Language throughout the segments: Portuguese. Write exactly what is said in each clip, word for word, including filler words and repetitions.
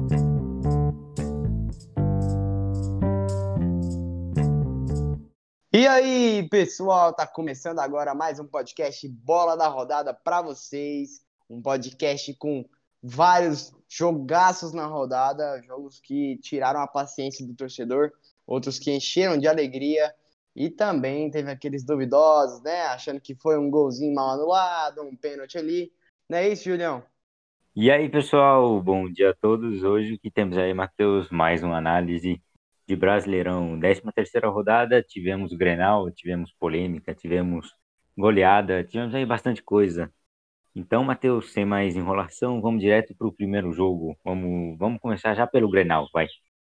E aí, pessoal, tá começando agora mais um podcast Bola da Rodada para vocês, um podcast com vários jogaços na rodada, jogos que tiraram a paciência do torcedor, outros que encheram de alegria e também teve aqueles duvidosos, né, achando que foi um golzinho mal anulado, um pênalti ali. Não é isso, Julião? E aí, pessoal, bom dia a todos. Hoje o que temos aí, Matheus, mais uma análise de Brasileirão. décima terceira rodada, tivemos Grenal, tivemos polêmica, tivemos goleada, tivemos aí bastante coisa. Então, Matheus, sem mais enrolação, vamos direto para o primeiro jogo. Vamos, vamos começar já pelo Grenal, vai.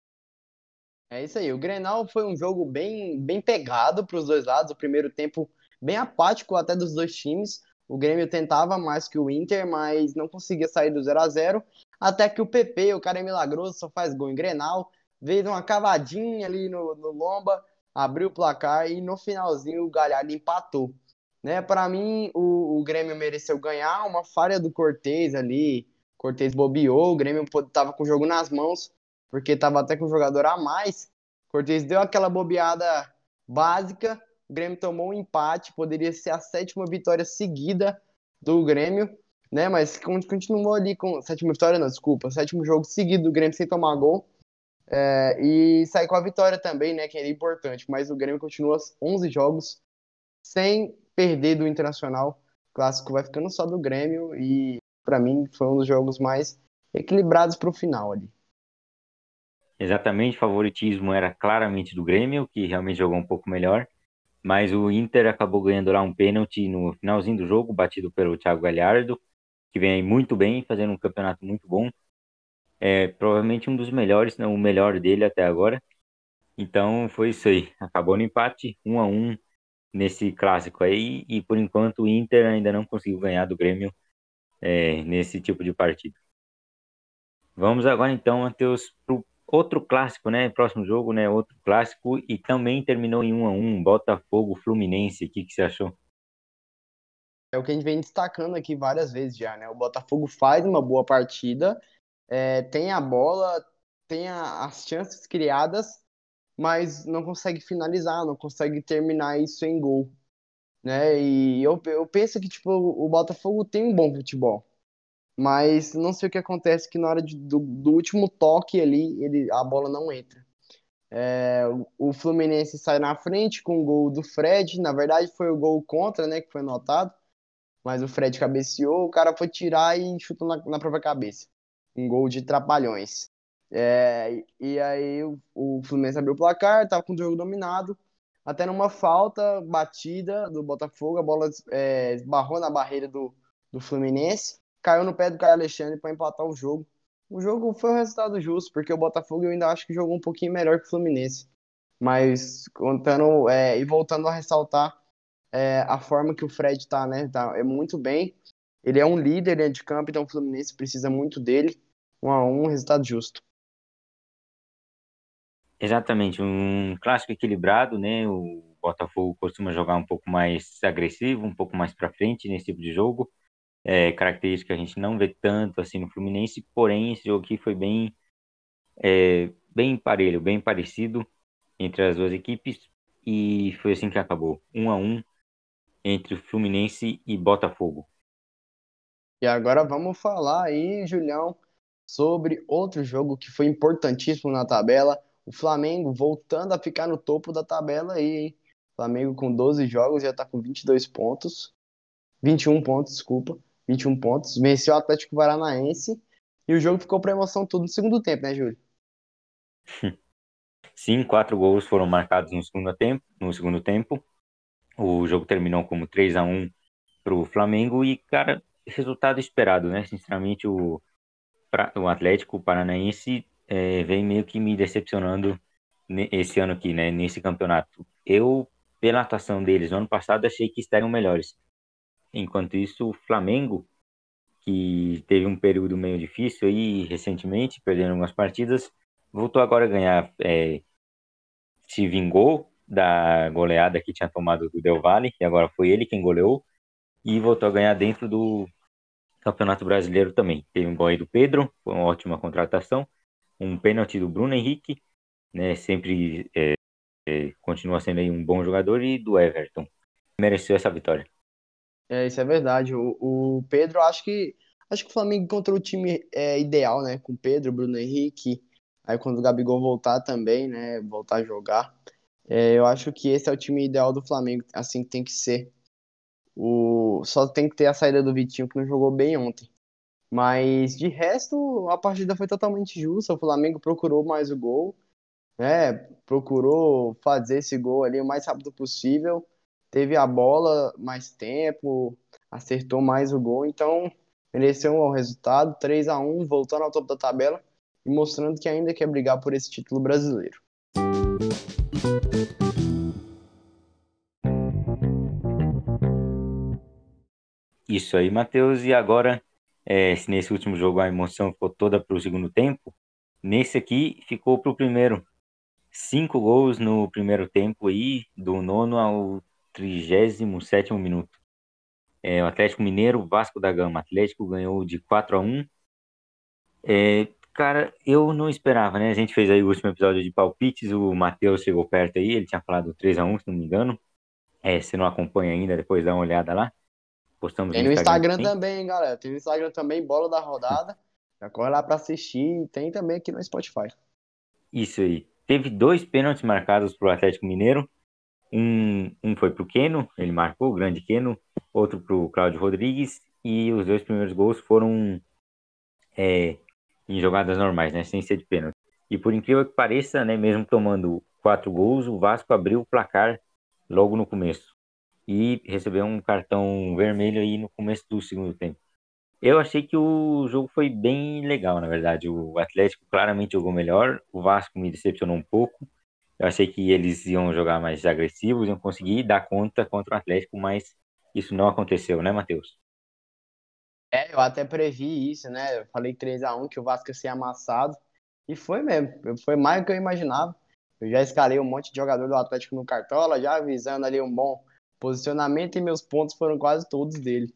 É isso aí. O Grenal foi um jogo bem, bem pegado para os dois lados. O primeiro tempo bem apático até dos dois times. O Grêmio tentava mais que o Inter, mas não conseguia sair do zero a zero. Até que o P P, o cara é milagroso, só faz gol em Grenal. Veio uma cavadinha ali no, no Lomba, abriu o placar e no finalzinho o Galhardo empatou. Né, para mim, o, o Grêmio mereceu ganhar. Uma falha do Cortez ali. Cortez bobeou, o Grêmio estava com o jogo nas mãos porque estava até com o jogador a mais. Cortez deu aquela bobeada básica, o Grêmio tomou um empate, poderia ser a sétima vitória seguida do Grêmio, né? Mas continuou ali com. Sétima vitória, não, desculpa. Sétimo jogo seguido do Grêmio sem tomar gol. É, e sair com a vitória também, né? Que era importante. Mas o Grêmio continua onze jogos sem perder do Internacional. O clássico vai ficando só do Grêmio e, para mim, foi um dos jogos mais equilibrados para o final ali. Exatamente, o favoritismo era claramente do Grêmio, que realmente jogou um pouco melhor, mas o Inter acabou ganhando lá um pênalti no finalzinho do jogo, batido pelo Thiago Galhardo, que vem aí muito bem, fazendo um campeonato muito bom. É provavelmente um dos melhores, não o melhor dele até agora. Então foi isso aí. Acabou no empate, um a um nesse clássico aí. E por enquanto o Inter ainda não conseguiu ganhar do Grêmio é, nesse tipo de partida. Vamos agora então, Matheus, para o outro clássico, né? Próximo jogo, né? Outro clássico. E também terminou em um a um, Botafogo Fluminense. O que, que você achou? É o que a gente vem destacando aqui várias vezes já, né? O Botafogo faz uma boa partida, é, tem a bola, tem a- as chances criadas, mas não consegue finalizar, não consegue terminar isso em gol, né? E eu, eu penso que, tipo, o Botafogo tem um bom futebol, mas não sei o que acontece que na hora de- do, do último toque ali, ele, a bola não entra. É, o o Fluminense sai na frente com o gol do Fred, na verdade foi o gol contra, né, que foi anotado, mas o Fred cabeceou, o cara foi tirar e chutou na, na própria cabeça. Um gol de trapalhões. É, e aí o, o Fluminense abriu o placar, tava com o jogo dominado, até numa falta batida do Botafogo, a bola é, esbarrou na barreira do, do Fluminense, caiu no pé do Caio Alexandre para empatar o jogo. O jogo foi um resultado justo, porque o Botafogo eu ainda acho que jogou um pouquinho melhor que o Fluminense. Mas contando é, e voltando a ressaltar é, a forma que o Fred tá, né? Tá, é muito bem. Ele é um líder dentro de campo, então o Fluminense precisa muito dele. Um a um, resultado justo. Exatamente, um clássico equilibrado, né? O Botafogo costuma jogar um pouco mais agressivo, um pouco mais para frente nesse tipo de jogo. É, característica que a gente não vê tanto assim no Fluminense, porém esse jogo aqui foi bem, é, bem parelho, bem parecido entre as duas equipes e foi assim que acabou, um a um entre o Fluminense e Botafogo. E agora vamos falar aí, Julião, sobre outro jogo que foi importantíssimo na tabela. O Flamengo voltando a ficar no topo da tabela aí, hein? Flamengo com doze jogos já tá com vinte e dois pontos. vinte e um pontos, desculpa. vinte e um pontos. Venceu o Atlético Paranaense. E o jogo ficou pra emoção tudo no segundo tempo, né, Júlio? Sim, quatro gols foram marcados no segundo tempo, no segundo tempo. O jogo terminou como três a um para o Flamengo e, cara, resultado esperado, né? Sinceramente, o, pra- o Atlético Paranaense é, vem meio que me decepcionando ne- esse ano aqui, né? Nesse campeonato. Eu, pela atuação deles no ano passado, achei que estariam melhores. Enquanto isso, o Flamengo, que teve um período meio difícil aí recentemente, perdendo algumas partidas, voltou agora a ganhar, é, se vingou da goleada que tinha tomado do Del Valle, e agora foi ele quem goleou, e voltou a ganhar dentro do Campeonato Brasileiro também. Teve um gol aí do Pedro, foi uma ótima contratação, um pênalti do Bruno Henrique, né? Sempre é, é, continua sendo aí um bom jogador, e do Everton. Mereceu essa vitória. É, isso é verdade. O, o Pedro, acho que acho que o Flamengo encontrou o time é, ideal, né? Com Pedro, Bruno Henrique. Aí quando o Gabigol voltar também, né? Voltar a jogar. É, eu acho que esse é o time ideal do Flamengo, assim que tem que ser. O, só tem que ter a saída do Vitinho, que não jogou bem ontem. Mas de resto, a partida foi totalmente justa. O Flamengo procurou mais o gol, né? Procurou fazer esse gol ali o mais rápido possível. Teve a bola mais tempo, acertou mais o gol, então mereceu o resultado, três a um, voltando ao topo da tabela e mostrando que ainda quer brigar por esse título brasileiro. Isso aí, Matheus. E agora, é, se nesse último jogo a emoção ficou toda para o segundo tempo, nesse aqui ficou para o primeiro. Cinco gols no primeiro tempo aí, do nono ao trigésimo sétimo minuto. É, o Atlético Mineiro, Vasco da Gama. Atlético ganhou de quatro a um. É, cara, eu não esperava, né? A gente fez aí o último episódio de palpites, o Matheus chegou perto aí, ele tinha falado três a um, se não me engano. É, se não acompanha ainda, depois dá uma olhada lá. Postamos no Tem no Instagram Instagram também. também, hein, galera. Tem no Instagram também, Bola da Rodada. Já corre lá pra assistir. E tem também aqui no Spotify. Isso aí. Teve dois pênaltis marcados pro Atlético Mineiro. Um, um foi pro Keno, ele marcou, o grande Keno. Outro pro Cláudio Rodrigues. E os dois primeiros gols foram é, em jogadas normais, né? Sem ser de pênalti. E por incrível que pareça, né? Mesmo tomando quatro gols, o Vasco abriu o placar logo no começo. E recebeu um cartão vermelho aí no começo do segundo tempo. Eu achei que o jogo foi bem legal, na verdade. O Atlético claramente jogou melhor, o Vasco me decepcionou um pouco. Eu achei que eles iam jogar mais agressivos, iam conseguir dar conta contra o Atlético, mas isso não aconteceu, né, Matheus? É, eu até previ isso, né? Eu falei três a um que o Vasco ia ser amassado. E foi mesmo. Foi mais do que eu imaginava. Eu já escalei um monte de jogador do Atlético no Cartola, já avisando ali um bom posicionamento e meus pontos foram quase todos dele.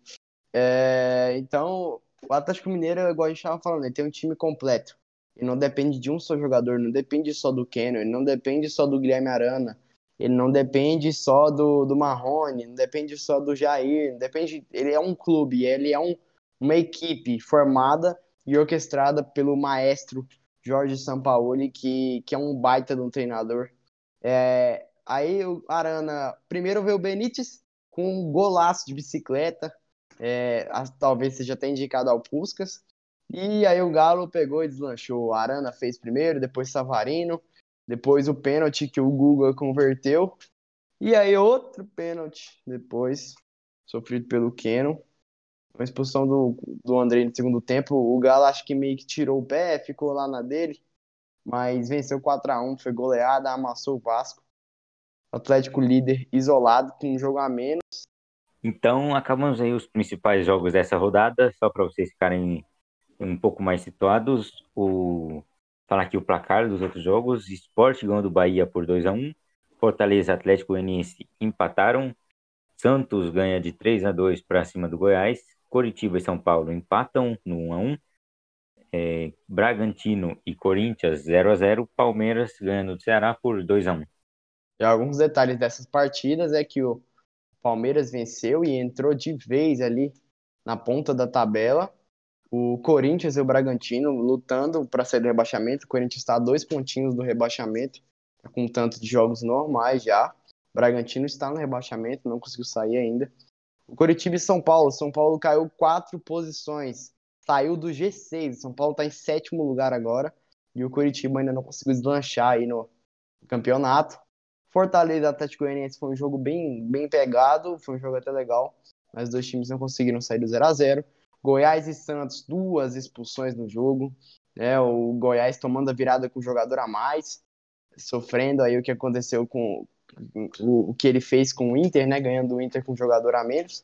É, então, o Atlético Mineiro, igual a gente estava falando, ele tem um time completo. Ele não depende de um só jogador, não depende só do Keno, ele não depende só do Guilherme Arana, ele não depende só do, do Marrone, não depende só do Jair, não depende, ele é um clube, ele é um, uma equipe formada e orquestrada pelo maestro Jorge Sampaoli, que, que é um baita de um treinador. É, aí o Arana, primeiro veio o Benítez com um golaço de bicicleta, é, talvez seja até indicado ao Puskás. E aí o Galo pegou e deslanchou. A Arana fez primeiro, depois Savarino, depois o pênalti que o Guga converteu. E aí outro pênalti depois, sofrido pelo Keno. Uma expulsão do, do André no segundo tempo. O Galo acho que meio que tirou o pé, ficou lá na dele, mas venceu quatro a um, foi goleada, amassou o Vasco. Atlético líder isolado, com um jogo a menos. Então, acabamos aí os principais jogos dessa rodada, só para vocês ficarem um pouco mais situados. O... Falar aqui o placar dos outros jogos: Sport ganhou do Bahia por dois a um, Fortaleza e Atlético Goianiense empataram, Santos ganha de três a dois para cima do Goiás, Coritiba e São Paulo empatam no um a um, é, Bragantino e Corinthians zero a zero, Palmeiras ganhando do Ceará por dois a um. E alguns detalhes dessas partidas é que o Palmeiras venceu e entrou de vez ali na ponta da tabela. O Corinthians e o Bragantino lutando para sair do rebaixamento. O Corinthians está a dois pontinhos do rebaixamento, tá com um tanto de jogos normais já. O Bragantino está no rebaixamento, não conseguiu sair ainda. O Coritiba e São Paulo. São Paulo caiu quatro posições, saiu do G seis. São Paulo está em sétimo lugar agora. E o Coritiba ainda não conseguiu deslanchar aí no campeonato. Fortaleza e Atlético Goianiense foi um jogo bem, bem pegado, foi um jogo até legal, mas os dois times não conseguiram sair do zero a zero. Goiás e Santos, duas expulsões no jogo, né? O Goiás tomando a virada com o jogador a mais, sofrendo aí o que aconteceu com o, o que ele fez com o Inter, né? Ganhando o Inter com um jogador a menos.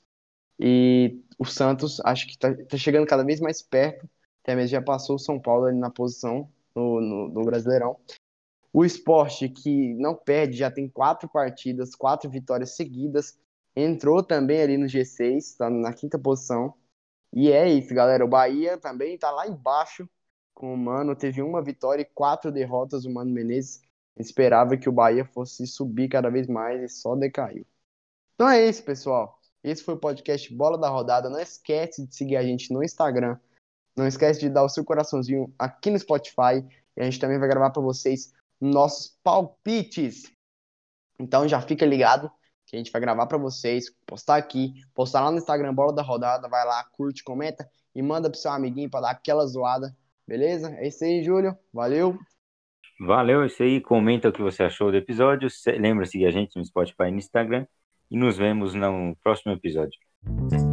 E o Santos, acho que tá, tá chegando cada vez mais perto, até mesmo já passou o São Paulo ali na posição no, no, no Brasileirão. O Sport, que não perde, já tem quatro partidas, quatro vitórias seguidas. Entrou também ali no G seis, está na quinta posição. E é isso, galera. O Bahia também está lá embaixo, com o Mano, teve uma vitória e quatro derrotas, o Mano Menezes. Esperava que o Bahia fosse subir cada vez mais e só decaiu. Então é isso, pessoal. Esse foi o podcast Bola da Rodada. Não esquece de seguir a gente no Instagram. Não esquece de dar o seu coraçãozinho aqui no Spotify. E a gente também vai gravar para vocês nossos palpites. Então já fica ligado que a gente vai gravar para vocês, postar aqui, postar lá no Instagram Bola da Rodada. Vai lá, curte, comenta e manda pro seu amiguinho para dar aquela zoada. Beleza? É isso aí, Júlio. Valeu. Valeu, é isso aí. Comenta o que você achou do episódio. Se- Lembra de seguir a gente no Spotify e no Instagram. E nos vemos no próximo episódio.